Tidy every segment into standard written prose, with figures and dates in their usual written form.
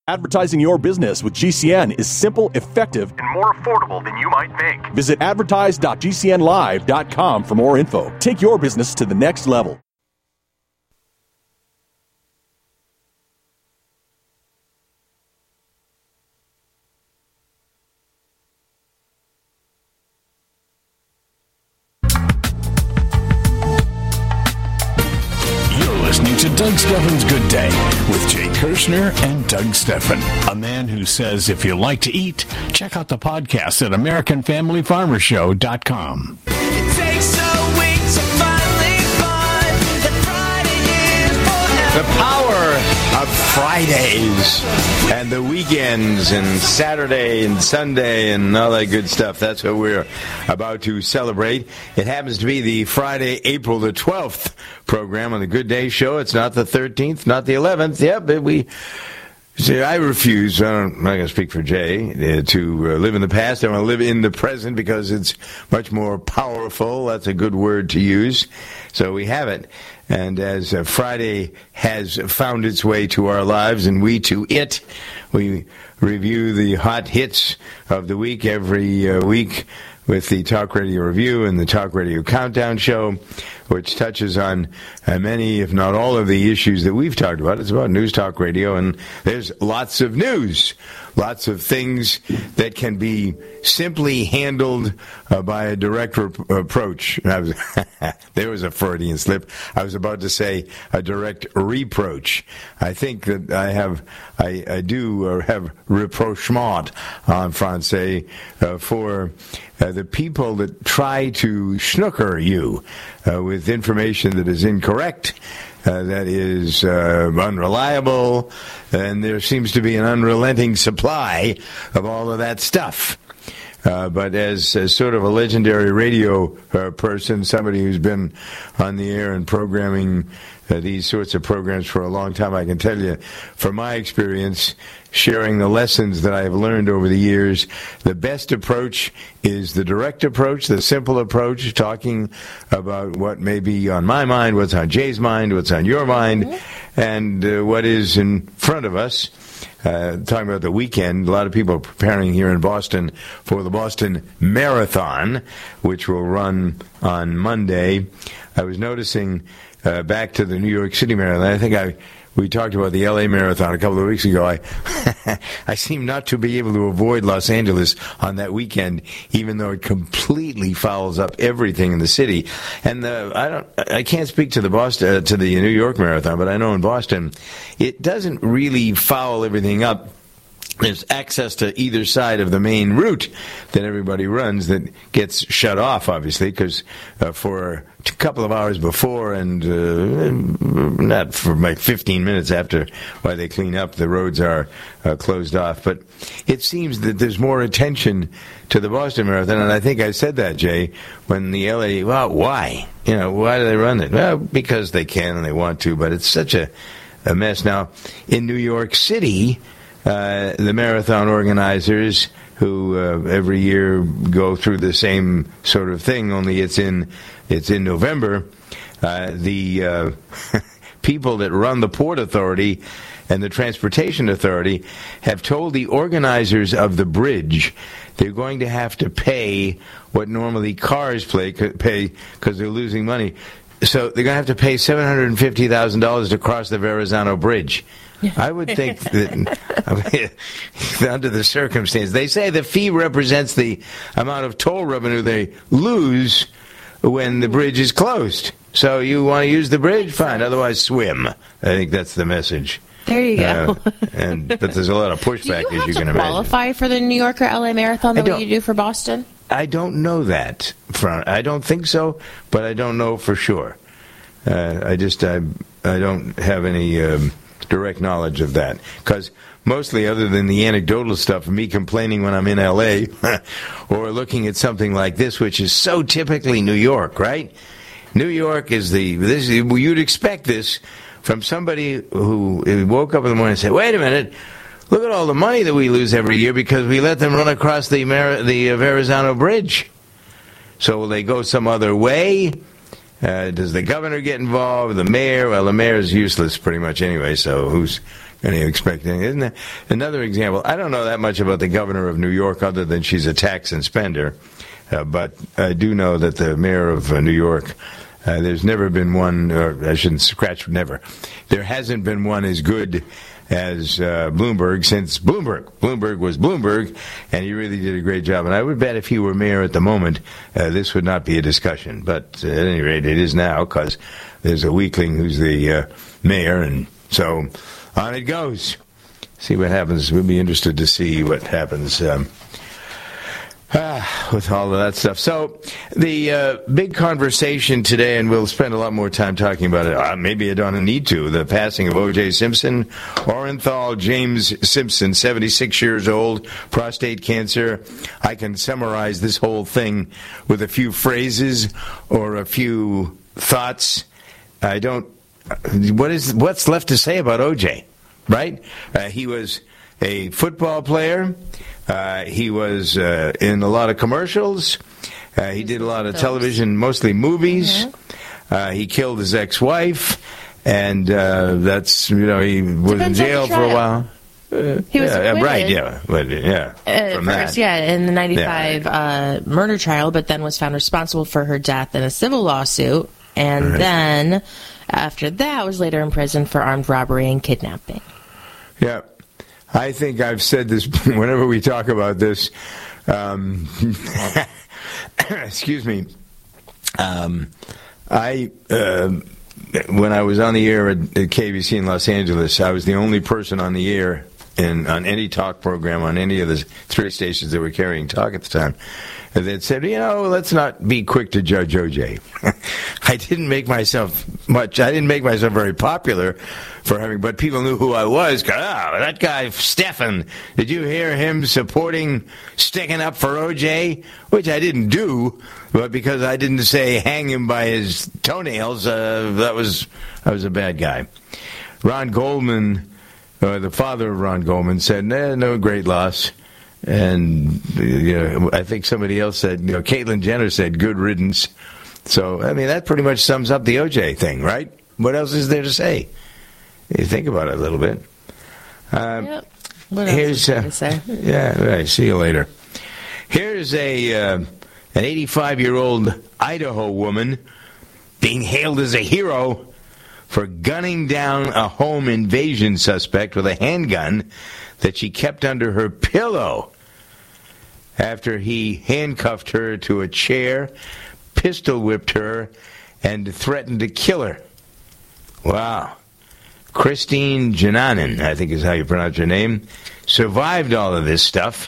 Advertising your business with GCN is simple, effective, and more affordable than you might think. Visit advertise.gcnlive.com for more info. Take your business to the next level. To Doug Steffen's Good Day with Jay Kirshner and Doug Steffen, a man who says if you like to eat, check out the podcast at AmericanFamilyFarmerShow.com. It takes a week to finally find that Friday is forever. The power of Fridays and the weekends and Saturday and Sunday and all that good stuff. That's what we're about to celebrate. It happens to be the Friday, April the 12th program on the Good Day Show. It's not the 13th, not the 11th. Yep, I refuse, I'm not going to speak for Jay, to live in the past. I want to live in the present because it's much more powerful. That's a good word to use. So we have it. And as Friday has found its way to our lives and we to it, we review the hot hits of the week every week with the Talk Radio Review and the Talk Radio Countdown Show, which touches on many, if not all, of the issues that we've talked about. It's about News Talk Radio, and there's lots of news, lots of things that can be simply handled by a direct approach. There was a Freudian slip. I was about to say a direct reproach. I think that I do have rapprochement en français for the people that try to snooker you with information that is incorrect, that is unreliable, and there seems to be an unrelenting supply of all of that stuff. But as sort of a legendary radio person, somebody who's been on the air and programming these sorts of programs for a long time, I can tell you, from my experience, sharing the lessons that I've learned over the years, the best approach is the direct approach, the simple approach, talking about what may be on my mind, what's on Jay's mind, what's on your mind, and what is in front of us. Talking about the weekend, a lot of people are preparing here in Boston for the Boston Marathon, which will run on Monday. I was noticing back to the New York City Marathon, I think we talked about the L.A. Marathon a couple of weeks ago. I seem not to be able to avoid Los Angeles on that weekend, even though it completely fouls up everything in the city. And I can't speak to the New York Marathon, but I know in Boston, it doesn't really foul everything up. There's access to either side of the main route that everybody runs that gets shut off, obviously, because for a couple of hours before and not for like 15 minutes after while they clean up, the roads are closed off. But it seems that there's more attention to the Boston Marathon, and I think I said that, Jay, when the LA, well, why? Why do they run it? Well, because they can and they want to, but it's such a mess. Now, in New York City, the marathon organizers who every year go through the same sort of thing, only it's in November. The people that run the Port Authority and the Transportation Authority have told the organizers of the bridge they're going to have to pay what normally cars pay because they're losing money. So they're going to have to pay $750,000 to cross the Verrazano Bridge. I would think that under the circumstance, they say the fee represents the amount of toll revenue they lose when the bridge is closed. So you want to use the bridge? Fine. Otherwise, swim. I think that's the message. There you go. But there's a lot of pushback, as you can imagine. Do you have to qualify for the New York or LA Marathon the way you do for Boston? I don't know that. I don't think so, but I don't know for sure. I don't have any direct knowledge of that, because mostly, other than the anecdotal stuff of me complaining when I'm in L.A. or looking at something like this, which is so typically New York, right? New York is you'd expect this from somebody who woke up in the morning and said, wait a minute, look at all the money that we lose every year because we let them run across the Verrazano Bridge. So will they go some other way? Does the governor get involved? The mayor? Well, the mayor is useless pretty much anyway, so who's any expecting. Isn't that another example? I don't know that much about the governor of New York other than she's a tax and spender. But I do know that the mayor of New York, there's never been one, or I shouldn't scratch never. There hasn't been one as good as Bloomberg since Bloomberg. Bloomberg was Bloomberg, and he really did a great job. And I would bet if he were mayor at the moment, this would not be a discussion. But at any rate, it is now because there's a weakling who's the mayor, and so on it goes. See what happens. We'll be interested to see what happens with all of that stuff. So the big conversation today, and we'll spend a lot more time talking about it. Maybe I don't need to. The passing of O.J. Simpson. Orenthal James Simpson, 76 years old, prostate cancer. I can summarize this whole thing with a few phrases or a few thoughts. What's left to say about O.J., right? He was a football player. He was in a lot of commercials. He did a lot of television, mostly movies. He killed his ex-wife, and he was in jail for a while. He was acquitted. Right, yeah. From first, that. in the 95 murder trial, but then was found responsible for her death in a civil lawsuit, and then after that was later imprisoned for armed robbery and kidnapping. Yeah. I think I've said this whenever we talk about this. Excuse me. When I was on the air at KBC in Los Angeles, I was the only person on the air on any talk program on any of the 3 stations that were carrying talk at the time that said, let's not be quick to judge O.J. I didn't make myself very popular for having, but people knew who I was. That guy, Stephan, did you hear him sticking up for O.J.? Which I didn't do, but because I didn't say hang him by his toenails, I was a bad guy. Ron Goldman, the father of Ron Goldman, said, no great loss. And I think somebody else said, Caitlyn Jenner said, good riddance. So, that pretty much sums up the O.J. thing, right? What else is there to say? You think about it a little bit. Yep. What else is there to say? Yeah, right. See you later. Here's an 85-year-old Idaho woman being hailed as a hero for gunning down a home invasion suspect with a handgun that she kept under her pillow after he handcuffed her to a chair, pistol whipped her, and threatened to kill her. Wow. Christine Jananen, I think is how you pronounce her name, survived all of this stuff.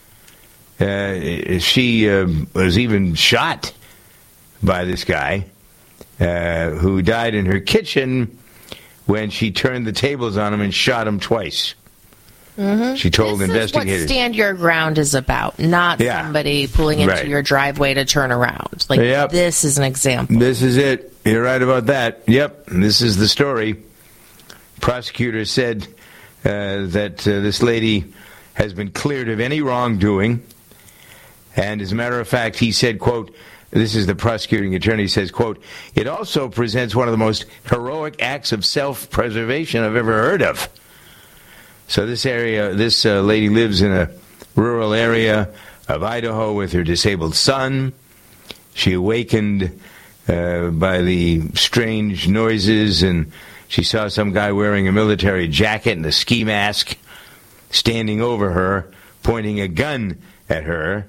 She was even shot by this guy who died in her kitchen when she turned the tables on him and shot him twice. Mm-hmm. She told investigators. This is what Stand Your Ground is about, not somebody pulling into your driveway to turn around. This is an example. This is it. You're right about that. Yep, this is the story. Prosecutor said that this lady has been cleared of any wrongdoing. And as a matter of fact, he said, quote, this is the prosecuting attorney, says, quote, it also presents one of the most heroic acts of self-preservation I've ever heard of. So this lady lives in a rural area of Idaho with her disabled son. She awakened by the strange noises, and she saw some guy wearing a military jacket and a ski mask standing over her, pointing a gun at her.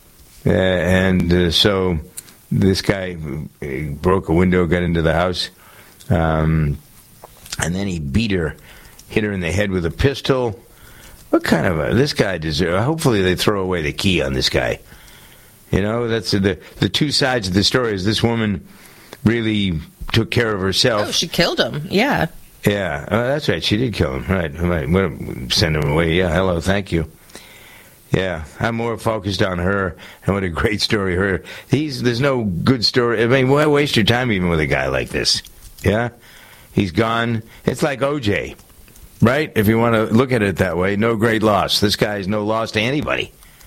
So this guy broke a window, got into the house, and then he beat her. Hit her in the head with a pistol. What kind of this guy deserves? Hopefully they throw away the key on this guy. That's the two sides of the story. Is this woman really took care of herself? Oh, she killed him. Yeah. Yeah, that's right. She did kill him. Right. Send him away. Yeah. Hello. Thank you. Yeah, I'm more focused on her and what a great story. There's no good story. Why waste your time even with a guy like this? Yeah, he's gone. It's like O.J. Right? If you want to look at it that way, no great loss. This guy is no loss to anybody.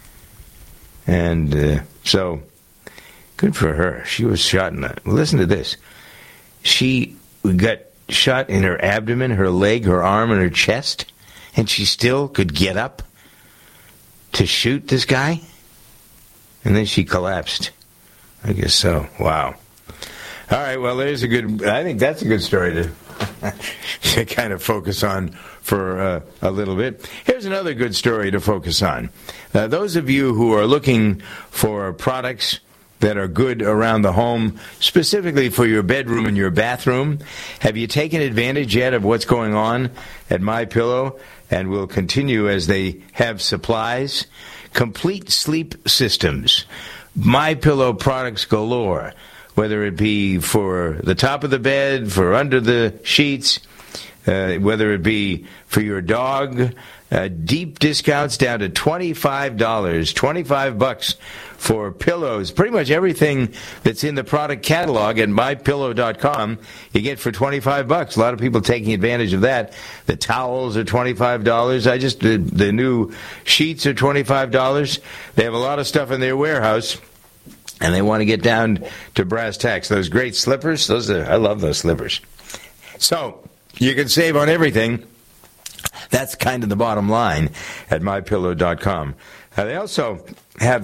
And so, good for her. She was shot in the... Listen to this. She got shot in her abdomen, her leg, her arm, and her chest, and she still could get up to shoot this guy? And then she collapsed. I guess so. Wow. All right, well, I think that's a good story to kind of focus on for a little bit. Here's another good story to focus on. Those of you who are looking for products that are good around the home, specifically for your bedroom and your bathroom, have you taken advantage yet of what's going on at MyPillow? And will continue as they have supplies. Complete sleep systems. MyPillow products galore. Whether it be for the top of the bed, for under the sheets, whether it be for your dog, deep discounts down to $25, $25 for pillows. Pretty much everything that's in the product catalog at MyPillow.com, you get for $25. A lot of people taking advantage of that. The towels are $25. The new sheets are $25. They have a lot of stuff in their warehouse. And they want to get down to brass tacks. Those great slippers, I love those slippers. So you can save on everything. That's kind of the bottom line at MyPillow.com. They also have,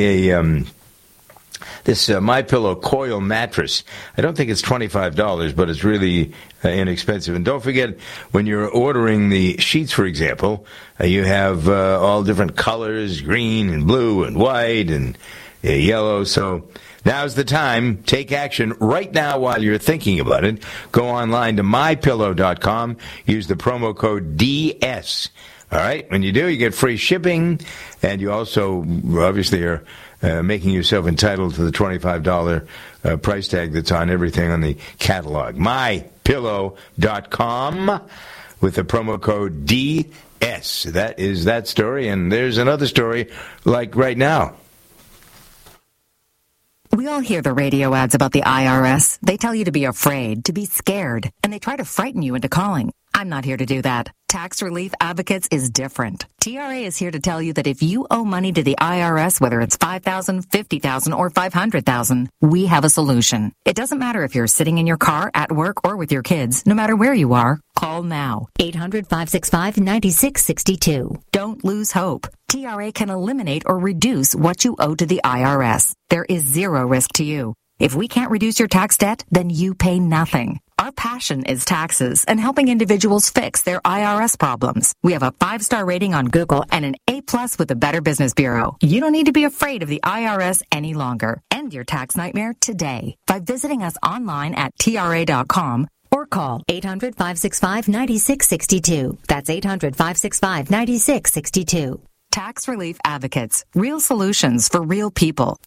this MyPillow coil mattress. I don't think it's $25, but it's really inexpensive. And don't forget, when you're ordering the sheets, for example, you have all different colors, green and blue and white and yellow. So now's the time. Take action right now while you're thinking about it. Go online to MyPillow.com. Use the promo code DS. All right? When you do, you get free shipping, and you also obviously are making yourself entitled to the $25 price tag that's on everything on the catalog. MyPillow.com with the promo code DS. That is that story, and there's another story like right now. We all hear the radio ads about the IRS. They tell you to be afraid, to be scared, and they try to frighten you into calling. I'm not here to do that. Tax Relief Advocates is different. TRA is here to tell you that if you owe money to the IRS, whether it's $5,000, $50,000, or $500,000, we have a solution. It doesn't matter if you're sitting in your car, at work, or with your kids. No matter where you are, call now. 800-565-9662. Don't lose hope. TRA can eliminate or reduce what you owe to the IRS. There is zero risk to you. If we can't reduce your tax debt, then you pay nothing. Our passion is taxes and helping individuals fix their IRS problems. We have a 5-star rating on Google and an A+ with the Better Business Bureau. You don't need to be afraid of the IRS any longer. End your tax nightmare today by visiting us online at TRA.com or call 800-565-9662. That's 800-565-9662. Tax Relief Advocates. Real solutions for real people.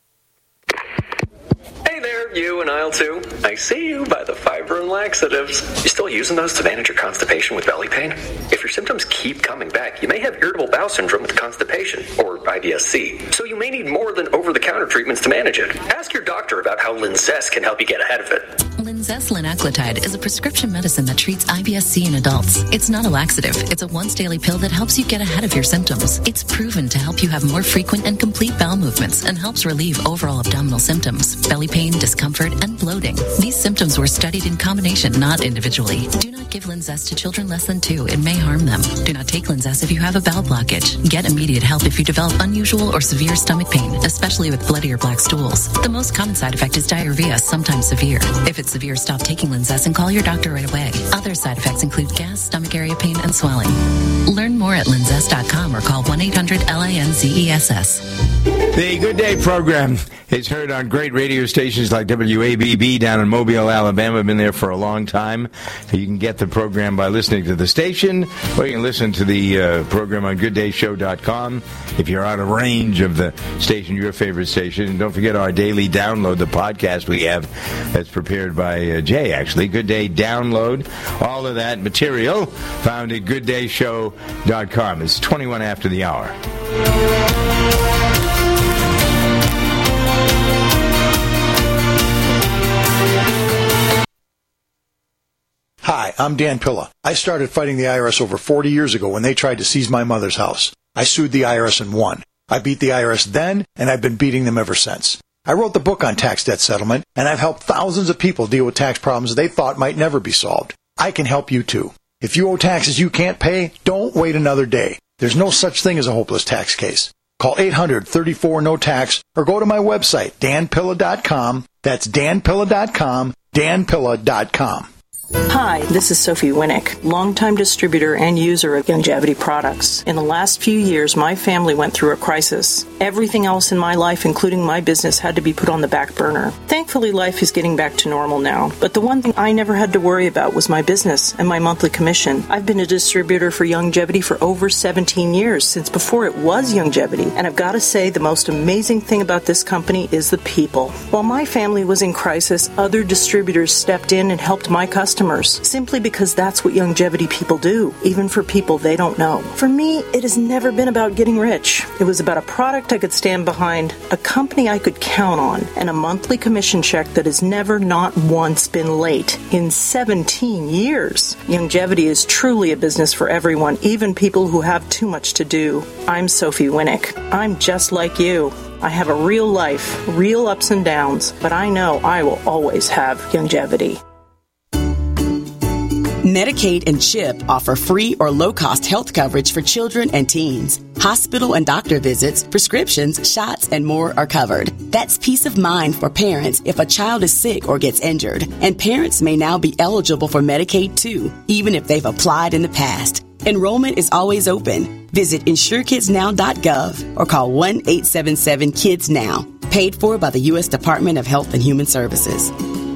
Hey there, you and aisle 2. I see you by the fiber and laxatives. You still using those to manage your constipation with belly pain? If your symptoms keep coming back, you may have irritable bowel syndrome with constipation, or IBS-C. So you may need more than over-the-counter treatments to manage it. Ask your doctor about how Linzess can help you get ahead of it. Linzess linaclotide is a prescription medicine that treats IBS-C in adults. It's not a laxative. It's a once-daily pill that helps you get ahead of your symptoms. It's proven to help you have more frequent and complete bowel movements and helps relieve overall abdominal symptoms, belly pain, discomfort, and bloating. These symptoms were studied in combination, not individually. Do not give Linzess to children less than 2. It may harm them. Do not take Linzess if you have a bowel blockage. Get immediate help if you develop unusual or severe stomach pain, especially with bloody or black stools. The most common side effect is diarrhea, sometimes severe. If it's severe, stop taking Linzess and call your doctor right away. Other side effects include gas, stomach area pain, and swelling. Learn more at linzess.com or call 1-800-LINZESS. The Good Day program is heard on great radio stations like WABB down in Mobile, Alabama. Been there for a long time. You can get the program by listening to the station, or you can listen to the program on GoodDayShow.com if you're out of range of the station, your favorite station. And don't forget our daily download, the podcast we have that's prepared by Jay, actually. Good Day Download. All of that material found at GoodDayShow.com. It's 21 after the hour. Hi, I'm Dan Pilla. I started fighting the IRS over 40 years ago when they tried to seize my mother's house. I sued the IRS and won. I beat the IRS then, and I've been beating them ever since. I wrote the book on tax debt settlement, and I've helped thousands of people deal with tax problems they thought might never be solved. I can help you too. If you owe taxes you can't pay, don't wait another day. There's no such thing as a hopeless tax case. Call 800-34-NO-TAX or go to my website, danpilla.com. That's danpilla.com, danpilla.com. Hi, this is Sophie Winnick, longtime distributor and user of Youngevity products. In the last few years, my family went through a crisis. Everything else in my life, including my business, had to be put on the back burner. Thankfully, life is getting back to normal now. But the one thing I never had to worry about was my business and my monthly commission. I've been a distributor for Youngevity for over 17 years, since before it was Youngevity. And I've got to say, the most amazing thing about this company is the people. While my family was in crisis, other distributors stepped in and helped my customers, simply because that's what Youngevity people do, even for people they don't know. For me, it has never been about getting rich. It was about a product I could stand behind, a company I could count on, and a monthly commission check that has never, not once, been late in 17 years. Youngevity is truly a business for everyone, even people who have too much to do. I'm Sophie Winnick. I'm just like you. I have a real life, real ups and downs, but I know I will always have Youngevity. Medicaid and CHIP offer free or low-cost health coverage for children and teens. Hospital and doctor visits, prescriptions, shots, and more are covered. That's peace of mind for parents if a child is sick or gets injured. And parents may now be eligible for Medicaid too, even if they've applied in the past. Enrollment is always open. Visit InsureKidsNow.gov or call 1-877-KIDS-NOW. Paid for by the U.S. Department of Health and Human Services.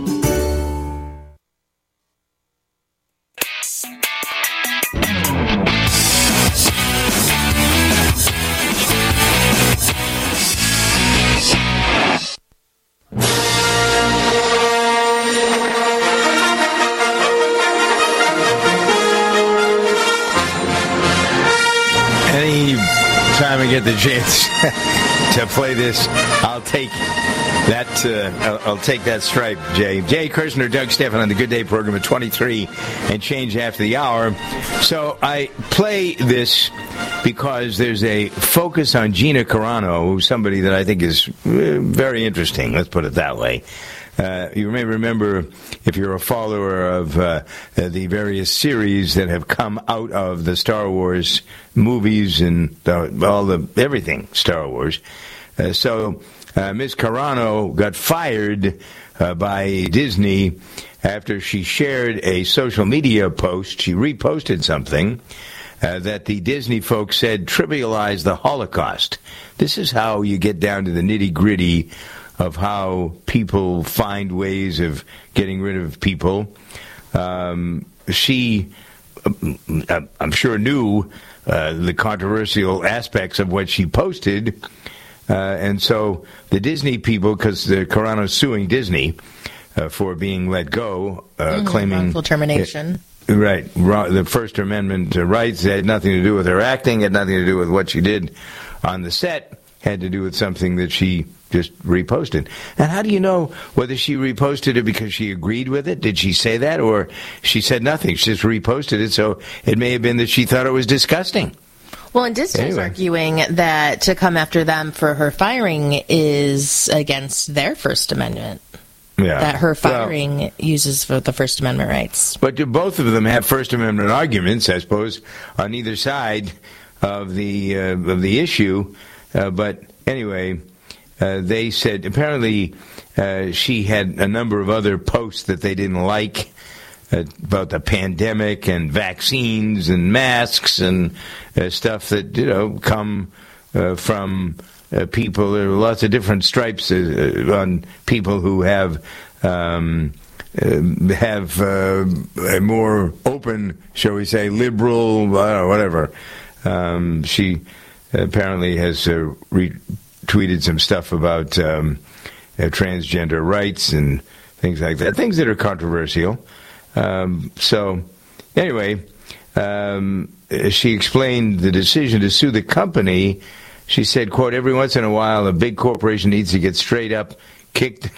Time I get the chance to play this, I'll take that. I'll take that stripe, Jay. Jay Kirshner, Doug Stephan on the Good Day program at 23 and change after the hour. So I play this because there's a focus on Gina Carano, who's somebody that I think is very interesting. Let's put it that way. You may remember, if you're a follower of the various series that have come out of the Star Wars movies and everything Star Wars. So Ms. Carano got fired by Disney after she shared a social media post. She reposted something that the Disney folks said trivialized the Holocaust. This is how you get down to the nitty-gritty of how people find ways of getting rid of people. She, I'm sure, knew the controversial aspects of what she posted. And so the Disney people, because the Carano's suing Disney for being let go, claiming wrongful termination. Right. The First Amendment rights had nothing to do with her acting, had nothing to do with what she did on the set, had to do with something that she just reposted. And how do you know whether she reposted it because she agreed with it? Did she say that? Or she said nothing? She just reposted it, so it may have been that she thought it was disgusting. Well, and Disney's arguing that to come after them for her firing is against their First Amendment. Yeah. That her firing uses for the First Amendment rights. But do both of them have First Amendment arguments, I suppose, on either side of the issue? But anyway, they said apparently she had a number of other posts that they didn't like about the pandemic and vaccines and masks and stuff that come from people. There are lots of different stripes on people who have a more open, shall we say, liberal, whatever. She apparently has retweeted some stuff about transgender rights and things like that, things that are controversial. So, anyway, she explained the decision to sue the company. She said, quote, every once in a while a big corporation needs to get straight up kicked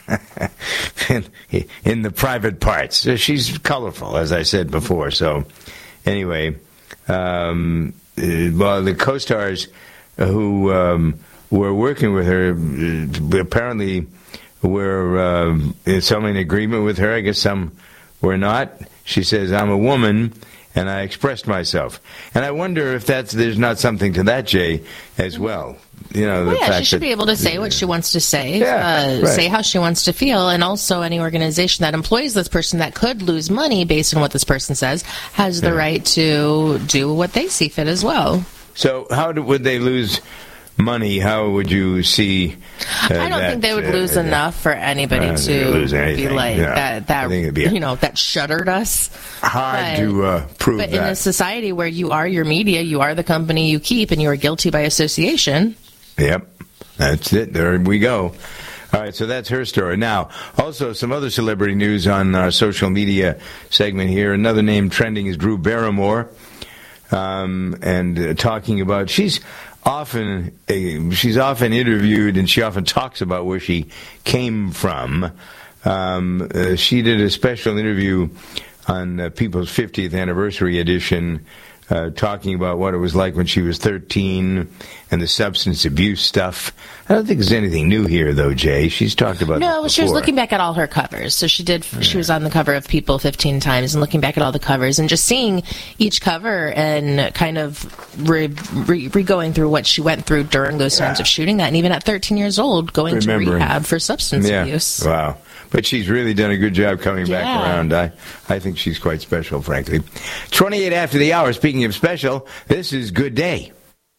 in the private parts. So she's colorful, as I said before. So, anyway, well, the co-stars who were working with her. Apparently, were some in agreement with her. I guess some were not. She says, I'm a woman, and I expressed myself. And I wonder if there's not something to that, Jay, as well. You know, the fact she should that, be able to say what she wants to say, right. say how she wants to feel, and also any organization that employs this person that could lose money based on what this person says has the right to do what they see fit as well. So how would they lose money? How would you see I don't think they would lose enough for anybody to be like that shuttered us. Hard to prove but that. In a society where you are your media, you are the company you keep, and you are guilty by association. Yep, that's it. There we go. All right, so that's her story. Now, also some other celebrity news on our social media segment here. Another name trending is Drew Barrymore, and talking about she's often interviewed, and she often talks about where she came from. She did a special interview on People's 50th Anniversary Edition, talking about what it was like when she was 13 and the substance abuse stuff. I don't think there's anything new here, though, Jay. She's talked about No, this she was before. looking back at all her covers. So she was on the cover of People 15 times and looking back at all the covers and just seeing each cover and kind of re-going through what she went through during those times of shooting that. And even at 13 years old, going to rehab for substance abuse. Wow. But she's really done a good job coming back around. I think she's quite special, frankly. 28 after the hour. Speaking of special, this is Good Day.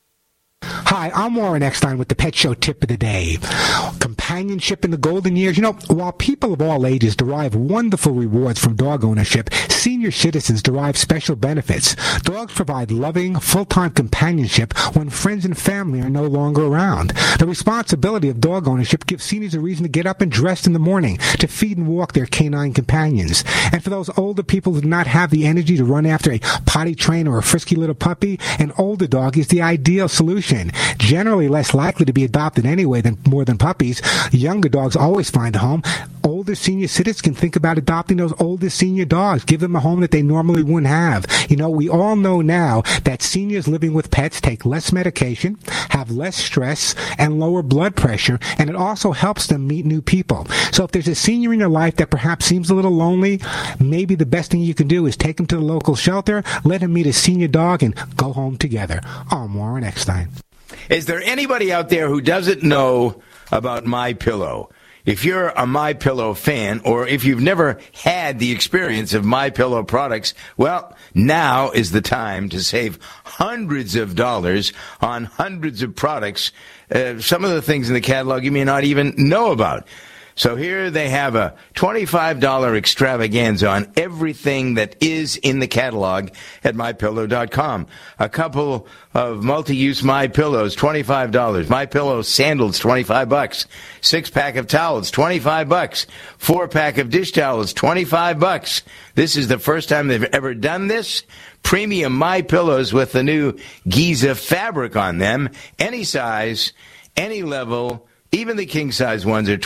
Hi, I'm Warren Eckstein with the Pet Show Tip of the Day. Companionship in the golden years. You know, while people of all ages derive wonderful rewards from dog ownership, senior citizens derive special benefits. Dogs provide loving, full-time companionship when friends and family are no longer around. The responsibility of dog ownership gives seniors a reason to get up and dress in the morning to feed and walk their canine companions. And for those older people who do not have the energy to run after a potty train or a frisky little puppy, an older dog is the ideal solution. Generally less likely to be adopted anyway than puppies. Younger dogs always find a home. Older senior citizens can think about adopting those older senior dogs. Give them a home that they normally wouldn't have. You know, we all know now that seniors living with pets take less medication, have less stress, and lower blood pressure, and it also helps them meet new people. So if there's a senior in your life that perhaps seems a little lonely, maybe the best thing you can do is take him to the local shelter, let him meet a senior dog, and go home together. I'm Warren Eckstein. Is there anybody out there who doesn't know about MyPillow? If you're a MyPillow fan, or if you've never had the experience of MyPillow products, well, now is the time to save hundreds of dollars on hundreds of products. Some of the things in the catalog you may not even know about. So here they have a $25 extravaganza on everything that is in the catalog at MyPillow.com. A couple of multi-use MyPillows, $25. MyPillow sandals, $25. 6-pack of towels, $25. 4-pack of dish towels, $25. This is the first time they've ever done this. Premium MyPillows with the new Giza fabric on them. Any size, any level. Even the king-size ones are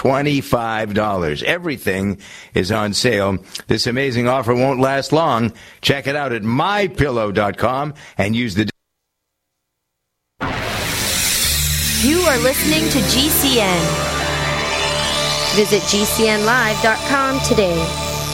$25. Everything is on sale. This amazing offer won't last long. Check it out at MyPillow.com and use the... You are listening to GCN. Visit GCNlive.com today.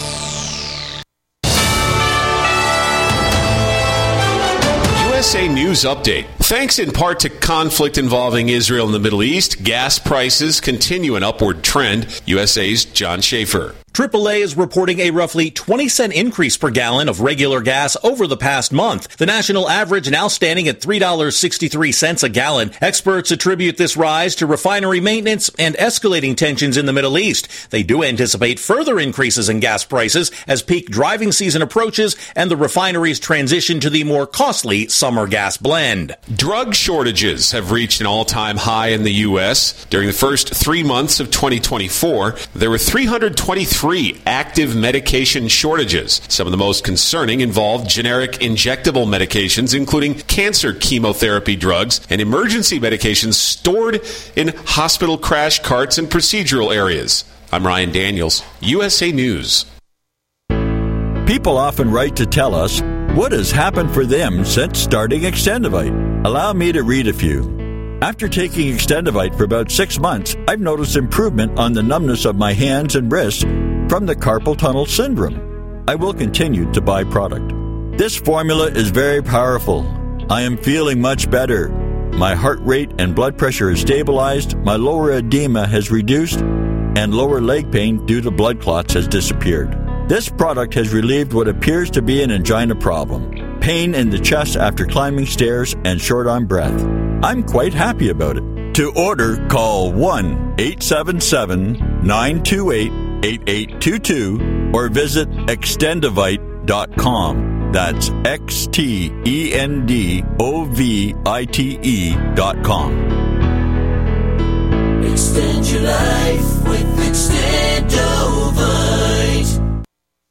USA News Update. Thanks in part to conflict involving Israel and the Middle East, gas prices continue an upward trend. USA's John Schaefer. AAA is reporting a roughly 20-cent increase per gallon of regular gas over the past month. The national average now standing at $3.63 a gallon. Experts attribute this rise to refinery maintenance and escalating tensions in the Middle East. They do anticipate further increases in gas prices as peak driving season approaches and the refineries transition to the more costly summer gas blend. Drug shortages have reached an all-time high in the U.S. During the first 3 months of 2024, there were 323 active medication shortages. Some of the most concerning involved generic injectable medications, including cancer chemotherapy drugs and emergency medications stored in hospital crash carts and procedural areas. I'm Ryan Daniels, USA News. People often write to tell us what has happened for them since starting Extendivite. Allow me to read a few. After taking Extendivite for about 6 months, I've noticed improvement on the numbness of my hands and wrists from the carpal tunnel syndrome. I will continue to buy product. This formula is very powerful. I am feeling much better. My heart rate and blood pressure is stabilized, my lower edema has reduced, and lower leg pain due to blood clots has disappeared. This product has relieved what appears to be an angina problem, pain in the chest after climbing stairs, and short on breath. I'm quite happy about it. To order, call 1-877-928-8822 or visit Extendivite.com. That's XTENDOVITE.com. Extend your life with Extendovite.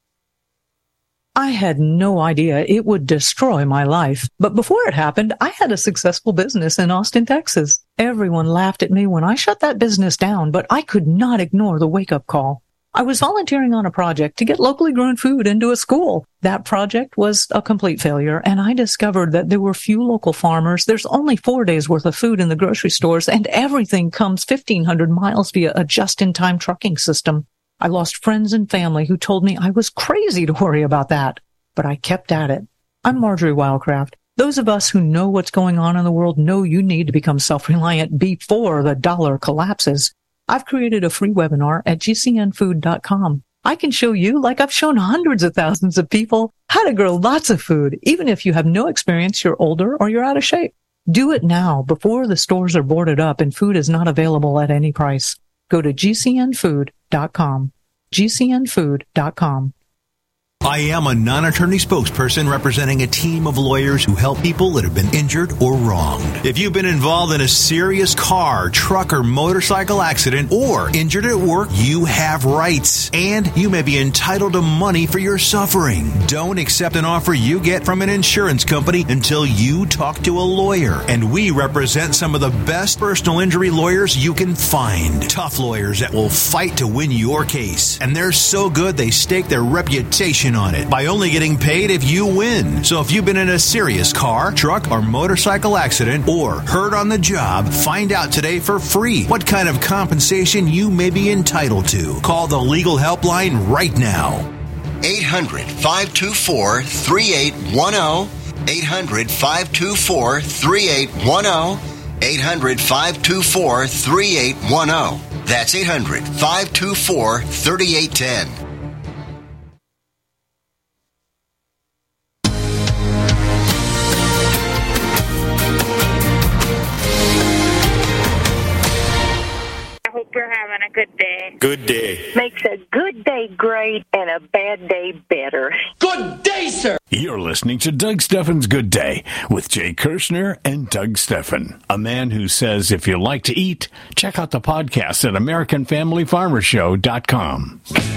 I had no idea it would destroy my life. But before it happened, I had a successful business in Austin, Texas. Everyone laughed at me when I shut that business down, but I could not ignore the wake-up call. I was volunteering on a project to get locally grown food into a school. That project was a complete failure, and I discovered that there were few local farmers. There's only 4 days worth of food in the grocery stores, and everything comes 1,500 miles via a just-in-time trucking system. I lost friends and family who told me I was crazy to worry about that, but I kept at it. I'm Marjorie Wildcraft. Those of us who know what's going on in the world know you need to become self-reliant before the dollar collapses. I've created a free webinar at gcnfood.com. I can show you, like I've shown hundreds of thousands of people, how to grow lots of food, even if you have no experience, you're older, or you're out of shape. Do it now before the stores are boarded up and food is not available at any price. Go to gcnfood.com. gcnfood.com. I am a non-attorney spokesperson representing a team of lawyers who help people that have been injured or wronged. If you've been involved in a serious car, truck, or motorcycle accident or injured at work, you have rights, and you may be entitled to money for your suffering. Don't accept an offer you get from an insurance company until you talk to a lawyer, and we represent some of the best personal injury lawyers you can find. Tough lawyers that will fight to win your case, and they're so good they stake their reputation on it by only getting paid if you win. So if you've been in a serious car, truck, or motorcycle accident or hurt on the job, find out today for free what kind of compensation you may be entitled to. Call the legal helpline right now. 800-524-3810. 800-524-3810. 800-524-3810. That's 800-524-3810. You're having a good day. Good day. Makes a good day great and a bad day better. Good day, sir. You're listening to Doug Steffen's Good Day with Jay Kirshner and Doug Steffen, a man who says if you like to eat, check out the podcast at AmericanFamilyFarmersShow.com.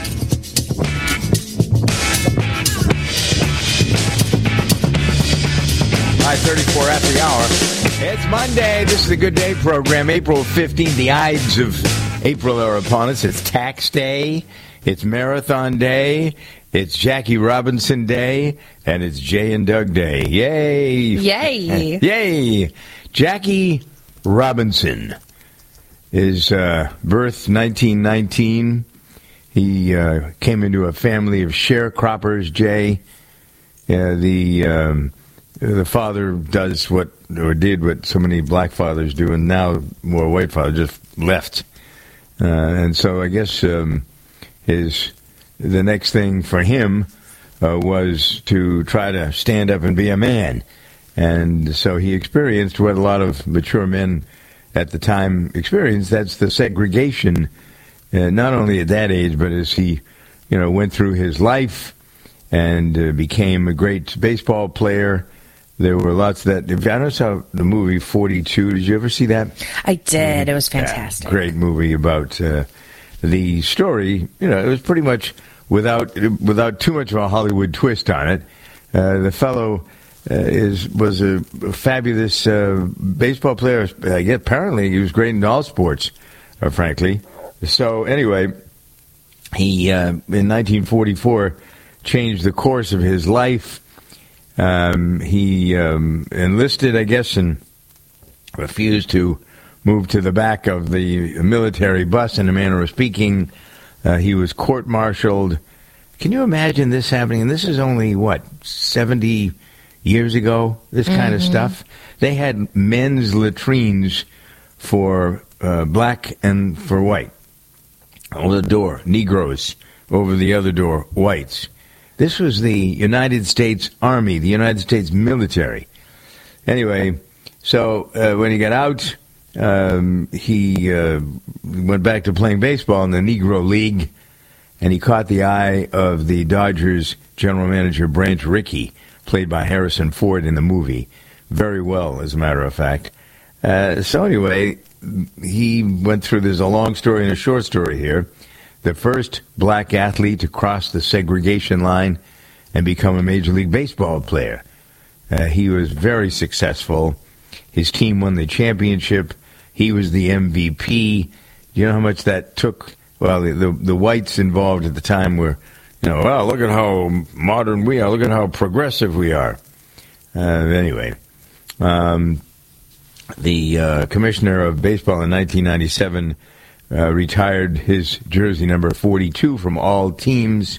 5:34 after the hour. It's Monday. This is the Good Day program. April 15th. The Ides of April are upon us. It's tax day. It's marathon day. It's Jackie Robinson Day. And it's Jay and Doug Day. Yay. Yay. Yay. Jackie Robinson is birth 1919. He came into a family of sharecroppers, Jay. The father does did what so many black fathers do, and now more white fathers just left. And so I guess the next thing for him was to try to stand up and be a man. And so he experienced what a lot of mature men at the time experienced. That's the segregation, not only at that age, but as he went through his life and became a great baseball player. There were lots that. I never saw the movie 42. Did you ever see that? I did. It was fantastic. Yeah, great movie about the story. It was pretty much without too much of a Hollywood twist on it. The fellow was a fabulous baseball player. I guess apparently he was great in all sports, frankly. So anyway, he in 1944 changed the course of his life. He enlisted, I guess, in refused to move to the back of the military bus in a manner of speaking. He was court-martialed. Can you imagine this happening? And this is only, 70 years ago, this kind of stuff? They had men's latrines for black and for white. Over the door, Negroes. Over the other door, whites. This was the United States Army, the United States military. Anyway, so when he got out, he went back to playing baseball in the Negro League, and he caught the eye of the Dodgers general manager, Branch Rickey, played by Harrison Ford in the movie. Very well, as a matter of fact. So anyway, he went through, there's a long story and a short story here. The first black athlete to cross the segregation line and become a Major League Baseball player. He was very successful. His team won the championship. He was the MVP. You know how much that took? Well, the whites involved at the time were, well, look at how modern we are. Look at how progressive we are. Anyway, the commissioner of baseball in 1997 retired his jersey number 42 from all teams.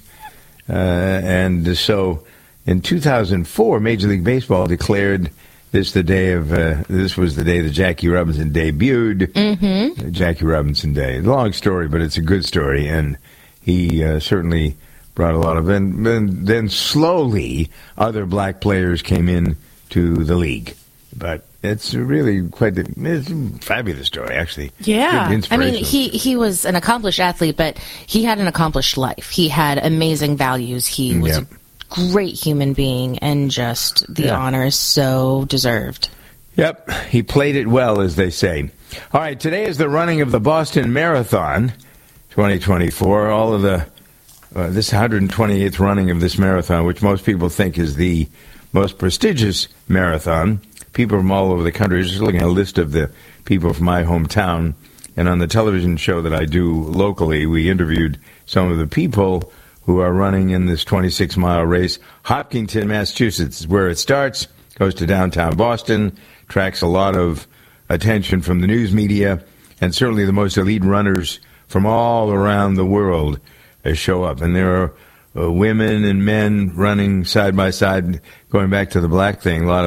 And so in 2004, Major League Baseball declared this was the day that Jackie Robinson debuted. Mm-hmm. Jackie Robinson Day. Long story, but it's a good story. And he certainly brought a lot of... And then slowly, other black players came in to the league. But it's really it's a fabulous story, actually. Yeah. I mean, he was an accomplished athlete, but he had an accomplished life. He had amazing values. He was a great human being, and just the honor is so deserved. Yep. He played it well, as they say. All right. Today is the running of the Boston Marathon 2024. All of this 128th running of this marathon, which most people think is the most prestigious marathon. People from all over the country. Just looking at a list of the people from my hometown, and on the television show that I do locally, we interviewed some of the people who are running in this 26-mile race. Hopkinton, Massachusetts is where it starts, goes to downtown Boston, tracks a lot of attention from the news media, and certainly the most elite runners from all around the world show up. And there are women and men running side by side, going back to the black thing. A lot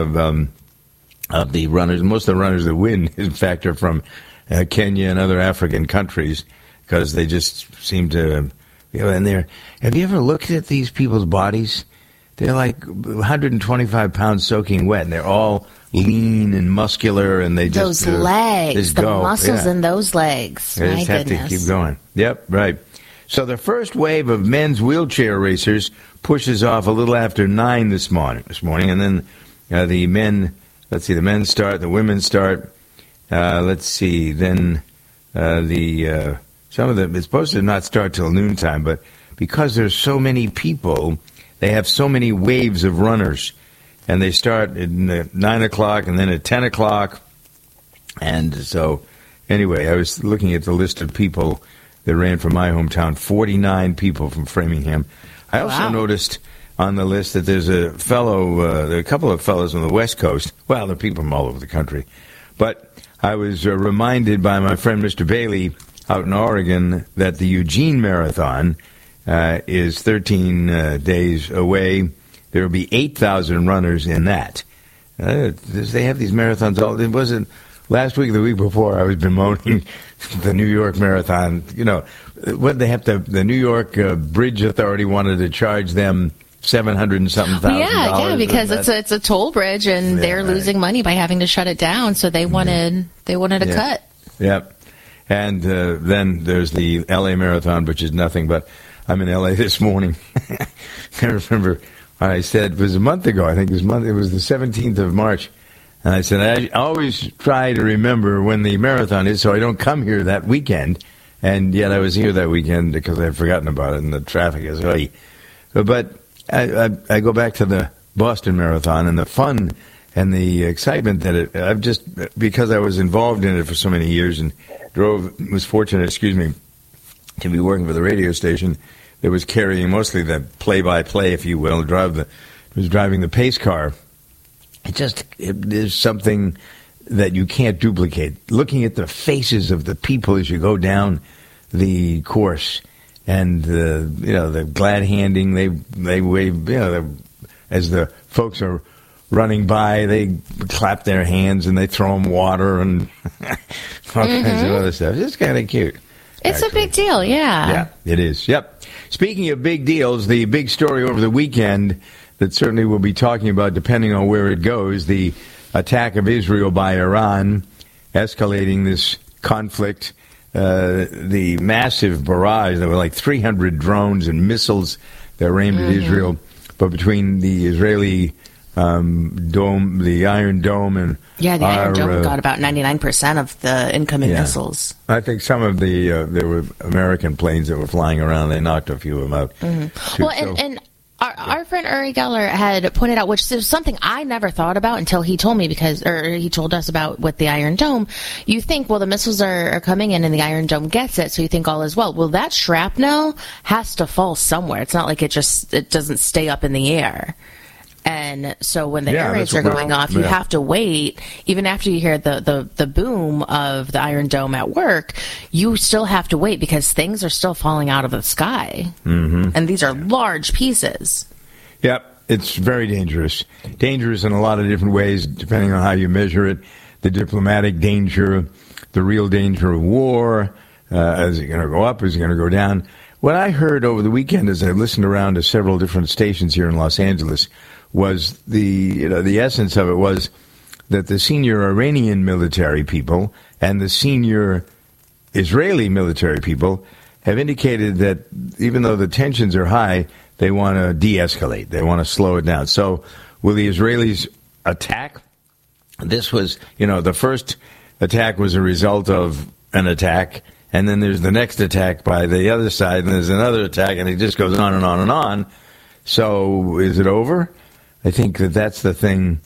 of the runners, most of the runners that win, in fact, are from Kenya and other African countries, because they just seem to, and have you ever looked at these people's bodies? They're like 125 pounds soaking wet, and they're all lean and muscular, and they just... Those legs, the muscles in those legs. They just have to keep going. Yep, right. So the first wave of men's wheelchair racers pushes off a little after 9 this morning, and then the men... Let's see, the men start, the women start. Let's see, then some of them, it's supposed to not start till noontime, but because there's so many people, they have so many waves of runners. And they start at 9 o'clock and then at 10 o'clock. And so, anyway, I was looking at the list of people that ran from my hometown, 49 people from Framingham. I also noticed on the list that there's a couple of fellows on the West Coast. Well, there are people from all over the country. But I was reminded by my friend Mr. Bailey out in Oregon that the Eugene Marathon is 13 days away. There will be 8,000 runners in that. They have these marathons all... It wasn't last week or the week before I was bemoaning the New York Marathon. What they have to... The New York Bridge Authority wanted to charge them $700 and something thousand. Yeah, because it's a toll bridge, and they're losing money by having to shut it down. So they wanted a cut. Yep. And then there's the L.A. Marathon, which is nothing. But I'm in L.A. this morning. I remember I said it was a month ago. I think it was the 17th of March, and I said I always try to remember when the marathon is, so I don't come here that weekend. And yet I was here that weekend because I had forgotten about it, and the traffic is right. But I go back to the Boston Marathon and the fun and the excitement that because I was involved in it for so many years and was fortunate, to be working for the radio station that was carrying mostly the play-by-play, if you will, was driving the pace car. There's something that you can't duplicate. Looking at the faces of the people as you go down the course, and the glad handing, they wave, as the folks are running by, they clap their hands and they throw them water and all kinds of other stuff. It's kind of cute. It's a big deal, yeah. Yeah, it is. Yep. Speaking of big deals, the big story over the weekend that certainly we'll be talking about depending on where it goes, the attack of Israel by Iran, escalating this conflict, the massive barrage. There were like 300 drones and missiles that were aimed at Israel, but between the Israeli dome, the Iron Dome, and the Iron Dome got about 99% of the incoming missiles. I think some of there were American planes that were flying around. They knocked a few of them out. Well, and our friend Uri Geller had pointed out, which is something I never thought about until he told me, he told us about with the Iron Dome. You think, well, the missiles are coming in and the Iron Dome gets it, so you think all is well. Well, that shrapnel has to fall somewhere. It's not like it doesn't stay up in the air. And so when the air raids are going off, you have to wait. Even after you hear the boom of the Iron Dome at work, you still have to wait because things are still falling out of the sky. Mm-hmm. And these are large pieces. Yep, it's very dangerous. Dangerous in a lot of different ways, depending on how you measure it. The diplomatic danger, the real danger of war. Is it going to go up? Is it going to go down? What I heard over the weekend as I listened around to several different stations here in Los Angeles was the essence of it was that the senior Iranian military people and the senior Israeli military people have indicated that even though the tensions are high, they want to de-escalate. They want to slow it down. So will the Israelis attack? This was, the first attack was a result of an attack, and then there's the next attack by the other side, and there's another attack, and it just goes on and on and on. So is it over? I think that's the thing.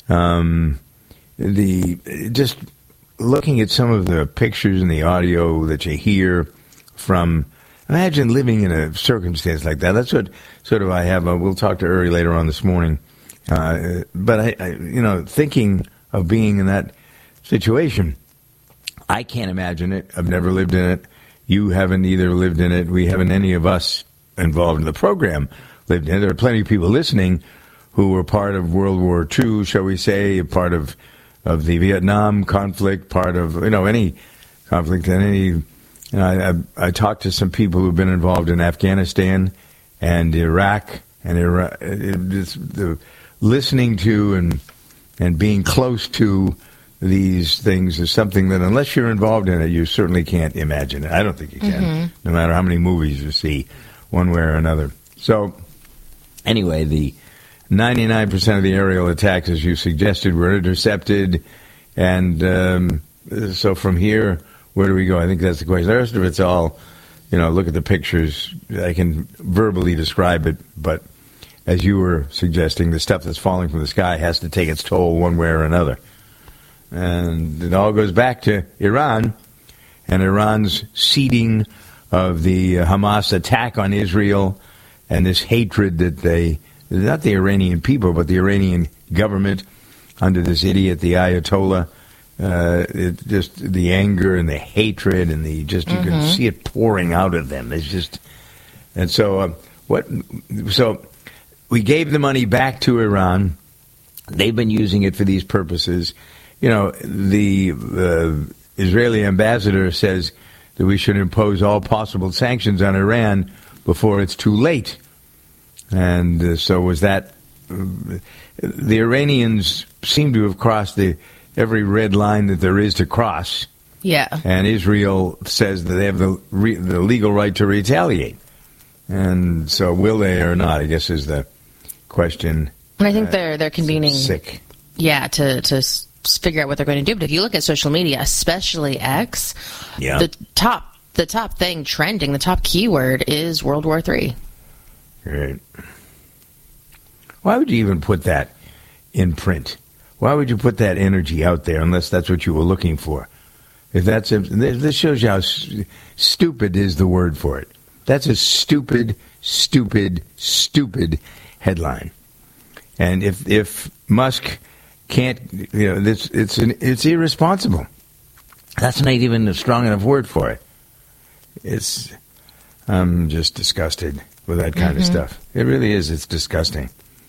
Just looking at some of the pictures and the audio that you hear from, imagine living in a circumstance like that. That's what sort of I have. We'll talk to Uri later on this morning. But I thinking of being in that situation, I can't imagine it. I've never lived in it. You haven't either lived in it. We haven't, any of us involved in the program, lived in it. There are plenty of people listening who were part of World War II, shall we say, part of the Vietnam conflict, part of, any conflict. And I talked to some people who've been involved in Afghanistan and Iraq, and listening to and being close to these things is something that, unless you're involved in it, you certainly can't imagine it. I don't think you can, no matter how many movies you see, one way or another. So, anyway, the 99% of the aerial attacks, as you suggested, were intercepted. And so from here, where do we go? I think that's the question. The rest of it's all, look at the pictures. I can verbally describe it, but as you were suggesting, the stuff that's falling from the sky has to take its toll one way or another. And it all goes back to Iran and Iran's seeding of the Hamas attack on Israel and this hatred that not the Iranian people, but the Iranian government under this idiot, the Ayatollah, just the anger and the hatred and you can see it pouring out of them. It's just, and so so we gave the money back to Iran. They've been using it for these purposes. The Israeli ambassador says that we should impose all possible sanctions on Iran before it's too late. And so was that. The Iranians seem to have crossed every red line that there is to cross. Yeah. And Israel says that they have the legal right to retaliate. And so will they or not, I guess, is the question. And I think they're convening. Sick. Yeah, to figure out what they're going to do. But if you look at social media, especially X, the top thing trending, the top keyword is World War III. Right. Why would you even put that in print? Why would you put that energy out there unless that's what you were looking for? If this shows you how stupid is the word for it. That's a stupid headline. And if Musk can't, it's irresponsible. That's not even a strong enough word for it. I'm just disgusted with that kind of stuff. It really is. It's disgusting.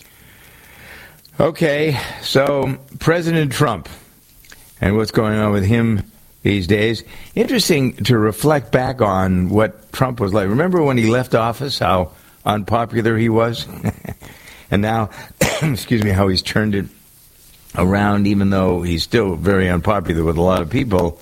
Okay, so President Trump and what's going on with him these days. Interesting to reflect back on what Trump was like. Remember when he left office, how unpopular he was? And now, excuse me, how he's turned it around, even though he's still very unpopular with a lot of people.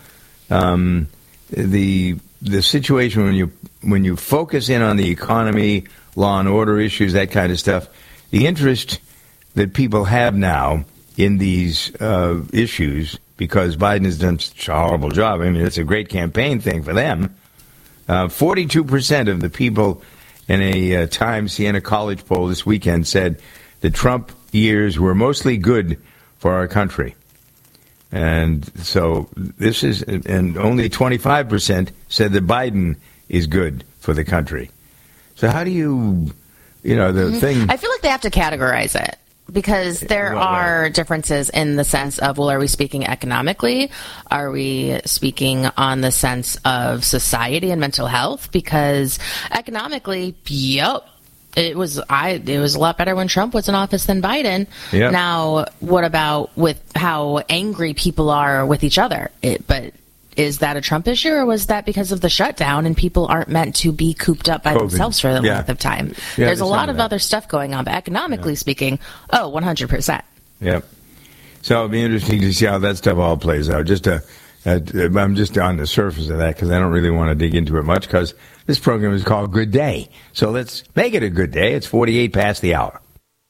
The situation when you focus in on the economy, law and order issues, that kind of stuff, the interest that people have now in these issues, because Biden has done such a horrible job. I mean, it's a great campaign thing for them. 42% of the people in a Siena College poll this weekend said the Trump years were mostly good for our country. And so and only 25% said that Biden is good for the country. So how do the thing... I feel like they have to categorize it. Because there are differences in the sense of, well, are we speaking economically? Are we speaking on the sense of society and mental health? Because economically, it was a lot better when Trump was in office than Biden. Yep. Now, what about with how angry people are with each other? But is that a Trump issue, or was that because of the shutdown and people aren't meant to be cooped up by themselves for the length of time? Yeah, there's a lot of other stuff going on, but economically speaking, 100%. Yep. So it'll be interesting to see how that stuff all plays out. I'm just on the surface of that because I don't really want to dig into it much because this program is called Good Day. So let's make it a good day. It's 48 past the hour.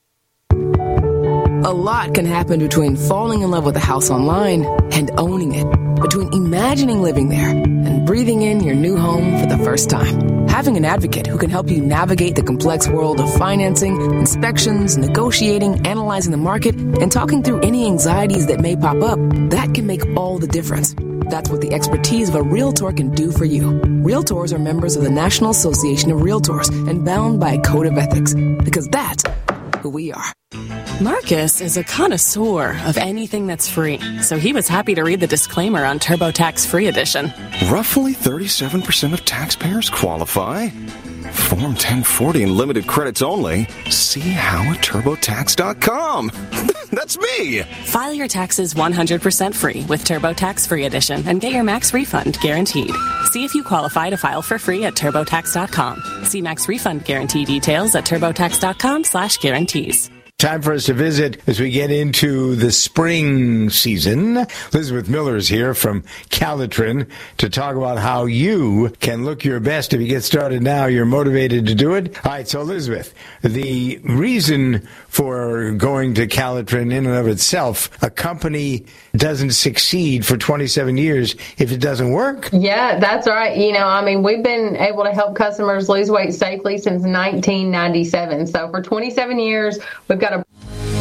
A lot can happen between falling in love with a house online and owning it, between imagining living there and breathing in your new home for the first time. Having an advocate who can help you navigate the complex world of financing, inspections, negotiating, analyzing the market, and talking through any anxieties that may pop up, that can make all the difference. That's what the expertise of a Realtor can do for you. Realtors are members of the National Association of Realtors and bound by a code of ethics, because that's who we are. Marcus is a connoisseur of anything that's free, so he was happy to read the disclaimer on TurboTax Free Edition. Roughly 37% of taxpayers qualify. Form 1040 and limited credits only. See how at TurboTax.com. That's me. File your taxes 100% free with TurboTax Free Edition and get your max refund guaranteed. See if you qualify to file for free at TurboTax.com. See max refund guarantee details at TurboTax.com/guarantees. Time for us to visit as we get into the spring season. Elizabeth Miller is here from Calitrin to talk about how you can look your best. If you get started now, you're motivated to do it. All right, so Elizabeth, the reason for going to Calitrin in and of itself, a company doesn't succeed for 27 years if it doesn't work. Yeah, that's right. We've been able to help customers lose weight safely since 1997. So for 27 years, we've got a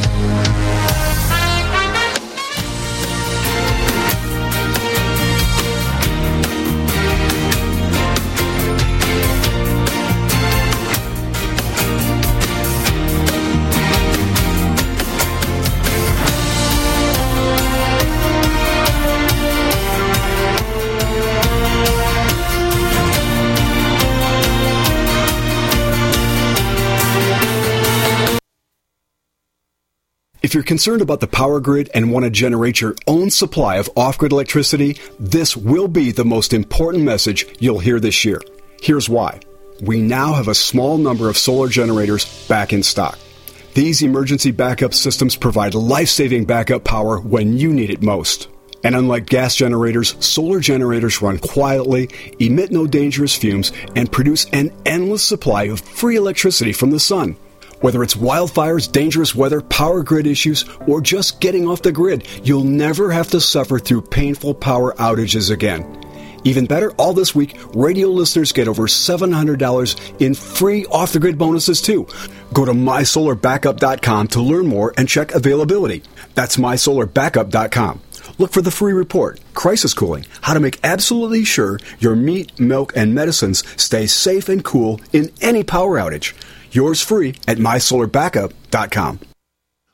If you're concerned about the power grid and want to generate your own supply of off-grid electricity, this will be the most important message you'll hear this year. Here's why. We now have a small number of solar generators back in stock. These emergency backup systems provide life-saving backup power when you need it most. And unlike gas generators, solar generators run quietly, emit no dangerous fumes, and produce an endless supply of free electricity from the sun. Whether it's wildfires, dangerous weather, power grid issues, or just getting off the grid, you'll never have to suffer through painful power outages again. Even better, all this week, radio listeners get over $700 in free off-the-grid bonuses, too. Go to MySolarBackup.com to learn more and check availability. That's MySolarBackup.com. Look for the free report, Crisis Cooling, how to make absolutely sure your meat, milk, and medicines stay safe and cool in any power outage. Yours free at MySolarBackup.com.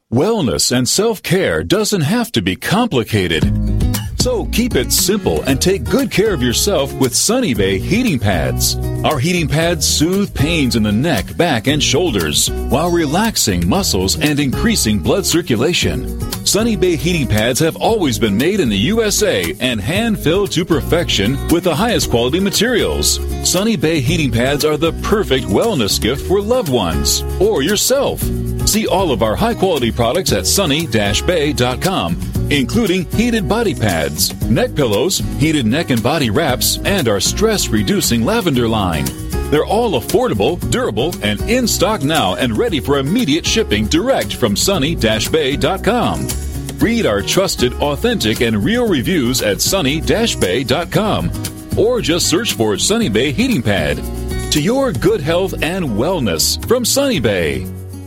Wellness and self-care doesn't have to be complicated. So keep it simple and take good care of yourself with Sunny Bay heating pads. Our heating pads soothe pains in the neck, back, and shoulders while relaxing muscles and increasing blood circulation. Sunny Bay heating pads have always been made in the USA and hand-filled to perfection with the highest quality materials. Sunny Bay heating pads are the perfect wellness gift for loved ones or yourself. See all of our high-quality products at sunny-bay.com, including heated body pads, neck pillows, heated neck and body wraps, and our stress-reducing lavender line. They're all affordable, durable, and in stock now and ready for immediate shipping direct from sunny-bay.com. Read our trusted, authentic, and real reviews at sunny-bay.com or just search for Sunny Bay Heating Pad. To your good health and wellness from Sunny Bay.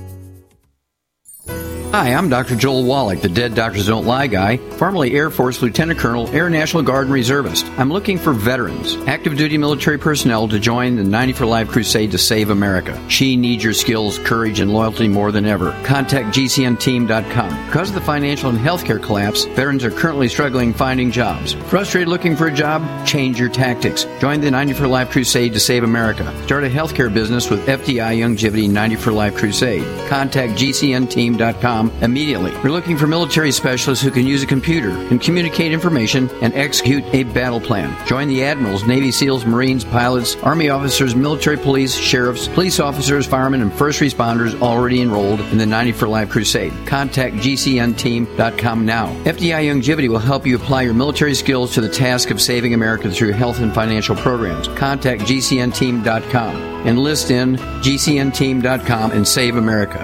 Hi, I'm Dr. Joel Wallach, the Dead Doctors Don't Lie guy, formerly Air Force Lieutenant Colonel, Air National Guard and Reservist. I'm looking for veterans, active duty military personnel to join the 90 for Life crusade to save America. She needs your skills, courage, and loyalty more than ever. Contact GCNteam.com. Because of the financial and healthcare collapse, veterans are currently struggling finding jobs. Frustrated looking for a job? Change your tactics. Join the 90 for Life crusade to save America. Start a healthcare business with FDI Youngevity 90 for Life crusade. Contact GCNteam.com immediately. We're looking for military specialists who can use a computer and communicate information and execute a battle plan. Join the admirals, Navy SEALs, Marines, pilots, Army officers, military police, sheriffs, police officers, firemen, and first responders already enrolled in the 90 for Life crusade. Contact GCNteam.com now. FDI Youngevity will help you apply your military skills to the task of saving America through health and financial programs. Contact GCNteam.com. Enlist in GCNteam.com and save America.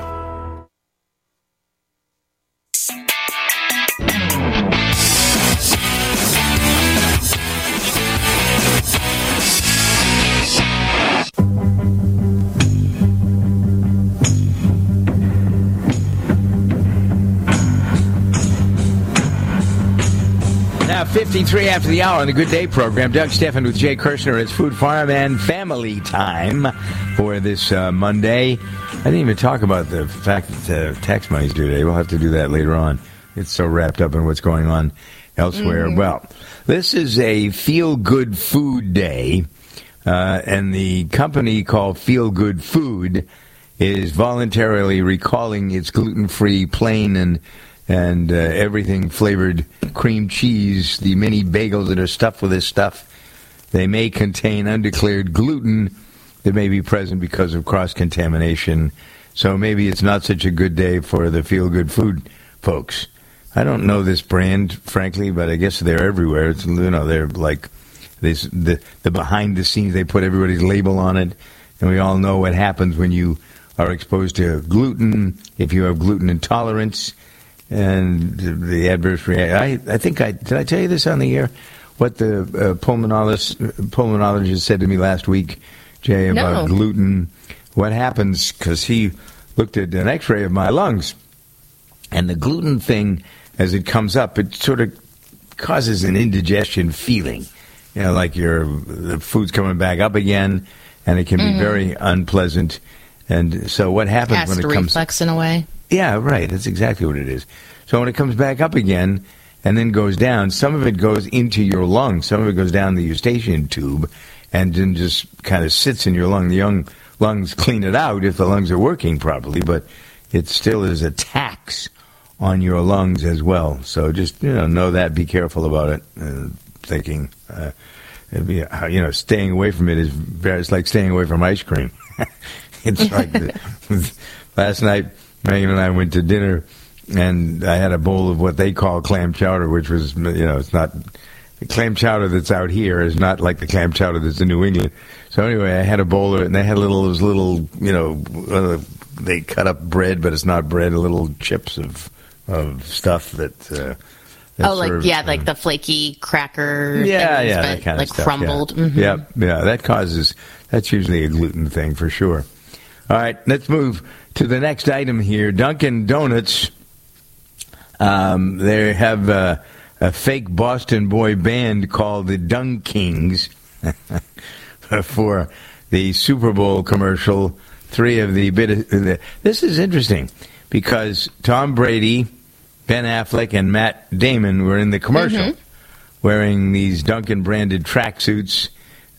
Now, 53 after the hour on the Good Day program. Doug Stephan with Jay Kirshner. It's Food, Farm, and Family time for this Monday. I didn't even talk about the fact that tax money's due today. We'll have to do that later on. It's so wrapped up in what's going on elsewhere. Mm-hmm. Well, this is a feel-good food day, and the company called Feel Good Food is voluntarily recalling its gluten-free plain and everything flavored cream cheese, the mini bagels that are stuffed with this stuff. They may contain undeclared gluten that may be present because of cross-contamination. So maybe it's not such a good day for the feel-good food folks. I don't know this brand, frankly, but I guess they're everywhere. It's, they're like this, the behind the scenes. They put everybody's label on it, and we all know what happens when you are exposed to gluten, if you have gluten intolerance. And the adverse reaction. I think did I tell you this on the air? What the pulmonologist said to me last week, Jay, about gluten. What happens? Because he looked at an X-ray of my lungs, and the gluten thing, as it comes up, it sort of causes an indigestion feeling. Like the food's coming back up again, and it can be very unpleasant. And so what happens when it comes? Reflex in a way. Yeah, right. That's exactly what it is. So when it comes back up again and then goes down, some of it goes into your lungs. Some of it goes down the eustachian tube and then just kind of sits in your lung. The young lungs clean it out if the lungs are working properly, but it still is a tax on your lungs as well. So just, know that. Be careful about it. Thinking, staying away from it it's like staying away from ice cream. It's like last night, Megan and I went to dinner, and I had a bowl of what they call clam chowder, which was, it's not, the clam chowder that's out here is not like the clam chowder that's in New England. So anyway, I had a bowl of it, and they had those little, they cut up bread, but it's not bread, little chips of stuff that like the flaky cracker things, that kind of stuff, crumbled. Yeah. Mm-hmm. That's usually a gluten thing for sure. All right, let's move to the next item here. Dunkin' Donuts, they have a fake Boston boy band called the Dunk Kings for the Super Bowl commercial. This is interesting because Tom Brady, Ben Affleck, and Matt Damon were in the commercial wearing these Dunkin'-branded tracksuits.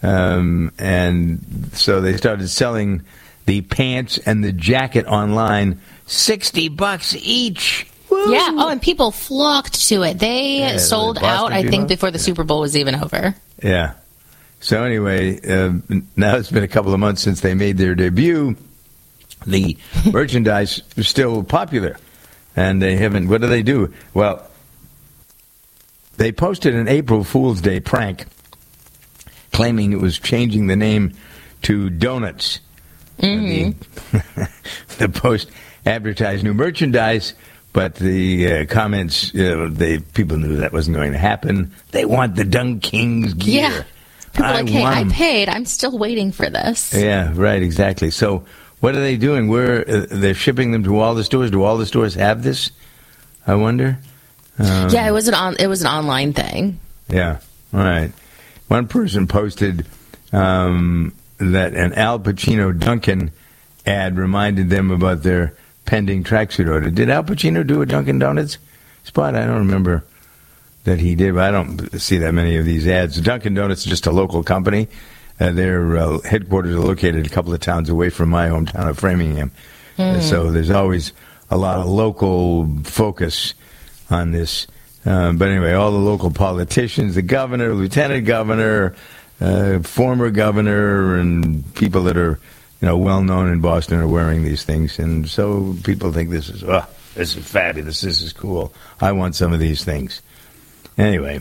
And so they started selling the pants and the jacket online, $60 each. Woo! Yeah. Oh, and people flocked to it. They sold out, I think, before the Super Bowl was even over. Yeah. So anyway, now it's been a couple of months since they made their debut. The merchandise is still popular, and they haven't. What do they do? Well, they posted an April Fool's Day prank, claiming it was changing the name to Donuts. The post advertised new merchandise, but the comments, people knew that wasn't going to happen. They want the Dunk Kings gear. Yeah. People are like, hey, I paid. I'm still waiting for this. Yeah, right, exactly. So what are they doing? They're shipping them to all the stores. Do all the stores have this? I wonder. Yeah, it was an online thing. Yeah, all right. One person posted that an Al Pacino Dunkin' ad reminded them about their pending tracksuit order. Did Al Pacino do a Dunkin' Donuts spot? I don't remember that he did, but I don't see that many of these ads. Dunkin' Donuts is just a local company. Their headquarters are located a couple of towns away from my hometown of Framingham. So there's always a lot of local focus on this. But anyway, all the local politicians, the governor, lieutenant governor, former governor, and people that are, well known in Boston are wearing these things, and so people think this is fabulous, this is cool. I want some of these things. Anyway,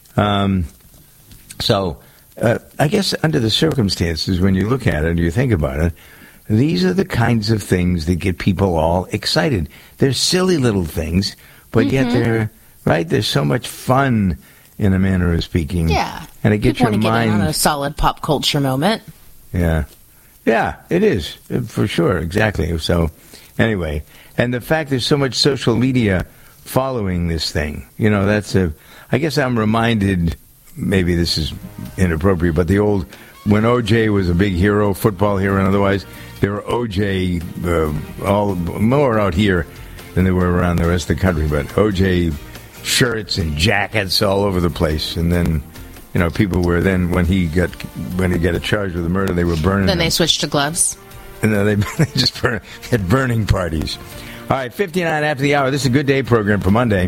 so I guess under the circumstances, when you look at it and you think about it, these are the kinds of things that get people all excited. They're silly little things, but yet they're right. There's so much fun in a manner of speaking. Yeah, and it gets your mind get in on a solid pop culture moment. Yeah, it is for sure. Exactly. So, anyway, and the fact there's so much social media following this thing, I guess I'm reminded. Maybe this is inappropriate, but when OJ was a big hero, football hero, and otherwise, there were OJ all more out here than they were around the rest of the country. But OJ shirts and jackets all over the place, and then people were then when he got charged with a murder, they were burning. Then they switched to gloves. And then they just had burning parties. All right, 59 after the hour. This is a Good Day program for Monday.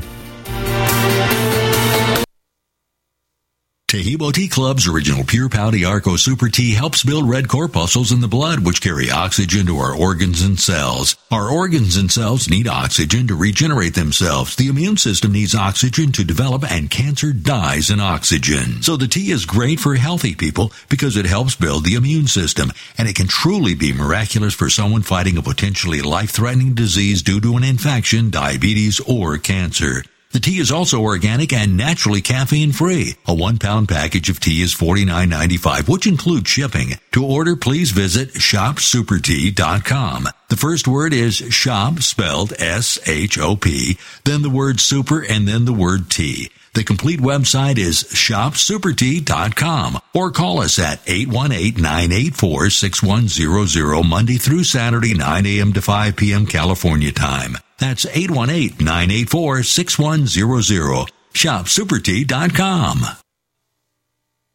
Tahibo Tea Club's original Pure Pouty Arco Super Tea helps build red corpuscles in the blood, which carry oxygen to our organs and cells. Our organs and cells need oxygen to regenerate themselves. The immune system needs oxygen to develop, and cancer dies in oxygen. So the tea is great for healthy people because it helps build the immune system, and it can truly be miraculous for someone fighting a potentially life-threatening disease due to an infection, diabetes, or cancer. The tea is also organic and naturally caffeine-free. A 1-pound package of tea is $49.95, which includes shipping. To order, please visit shopsupertea.com. The first word is shop, spelled S-H-O-P, then the word super, and then the word tea. The complete website is shopsupertea.com, or call us at 818-984-6100 Monday through Saturday, 9 a.m. to 5 p.m. California time. That's 818-984-6100. Shopsupertea.com.